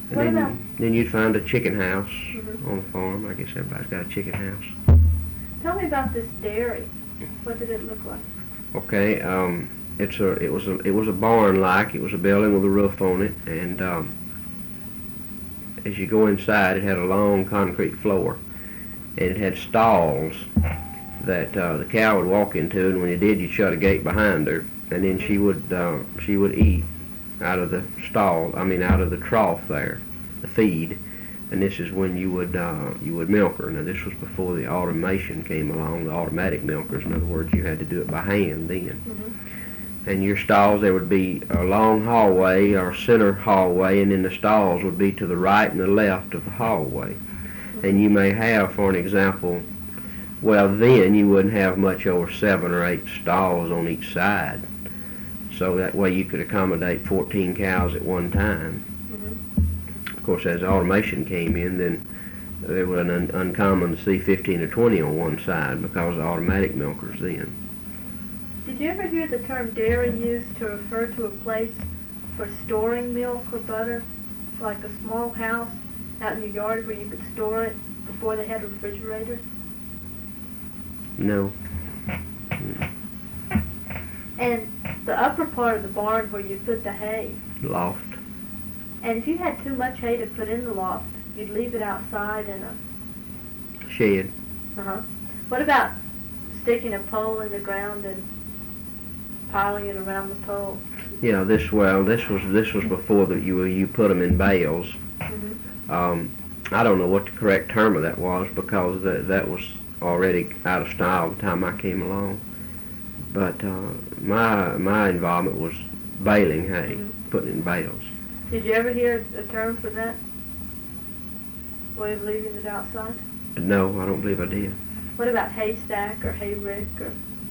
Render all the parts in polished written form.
And then you'd find a chicken house on the farm. I guess everybody's got a chicken house. Tell me about this dairy. What did it look like? Okay, it was a barn like. It was a building with a roof on it, and as you go inside, it had a long concrete floor, and it had stalls that the cow would walk into, and when you did, you'd shut a gate behind her, and then she would eat out of the stall. I mean, out of the trough there, the feed, and this is when you would milk her. Now, this was before the automation came along, the automatic milkers. In other words, you had to do it by hand then. And your stalls, there would be a long hallway or center hallway, and then the stalls would be to the right and the left of the hallway. And you may have, for an example, well, then you wouldn't have much over 7 or 8 stalls on each side. So that way you could accommodate 14 cows at one time. Of course, as automation came in, then it was uncommon to see 15 or 20 on one side because of automatic milkers then. Did you ever hear the term dairy used to refer to a place for storing milk or butter, like a small house out in your yard where you could store it before they had refrigerators? No. And the upper part of the barn where you put the hay. Loft. And if you had too much hay to put in the loft, you'd leave it outside in a shed. What about sticking a pole in the ground and piling it around the pole? Yeah, this was before that you put them in bales. I don't know what the correct term of that was because that was already out of style by the time I came along. But my involvement was baling hay, putting it in bales. Did you ever hear a term for that way of leaving it outside? No, I don't believe I did. What about haystack or hayrick or?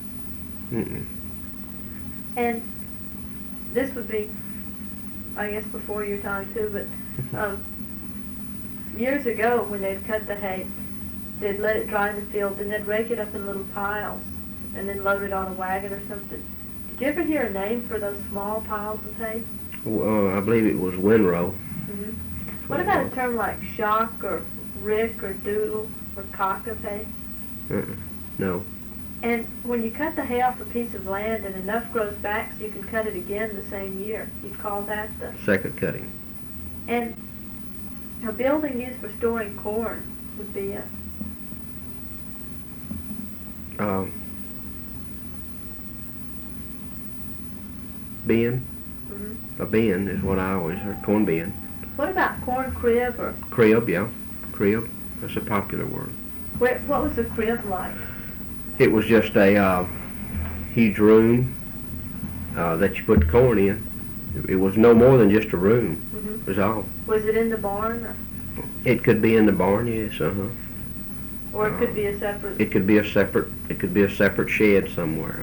And this would be, I guess, before your time too. But years ago, when they'd cut the hay, they'd let it dry in the field, and they'd rake it up in little piles, and then load it on a wagon or something. Did you ever hear a name for those small piles of hay? I believe it was windrow. What about a term like shock or rick or doodle or cock of hay? No. And when you cut the hay off a piece of land and enough grows back so you can cut it again the same year, you'd call that the second cutting. And a building used for storing corn would be a bin. A bin is what I always heard. Corn bin. What about corn crib or? Crib, yeah. Crib. That's a popular word. What was the crib like? It was just a huge room that you put the corn in. It was no more than just a room. Was all. Was it in the barn? Or? It could be in the barn, yes. Or it could be a separate. It could be a separate. It could be a separate shed somewhere.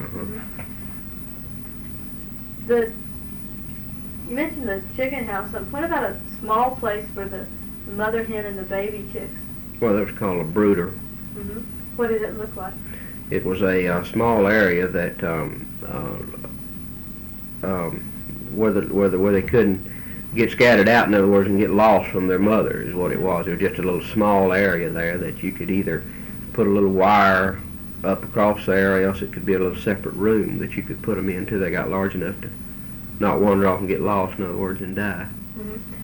You mentioned the chicken house. What about a small place for the mother hen and the baby chicks? Well, that was called a brooder. What did it look like? It was a small area that where they couldn't get scattered out, in other words, and get lost from their mother is what it was. It was just a little small area there that you could either put a little wire up across there, or else it could be a little separate room that you could put them in until they got large enough to not wander off and get lost, in other words, and die.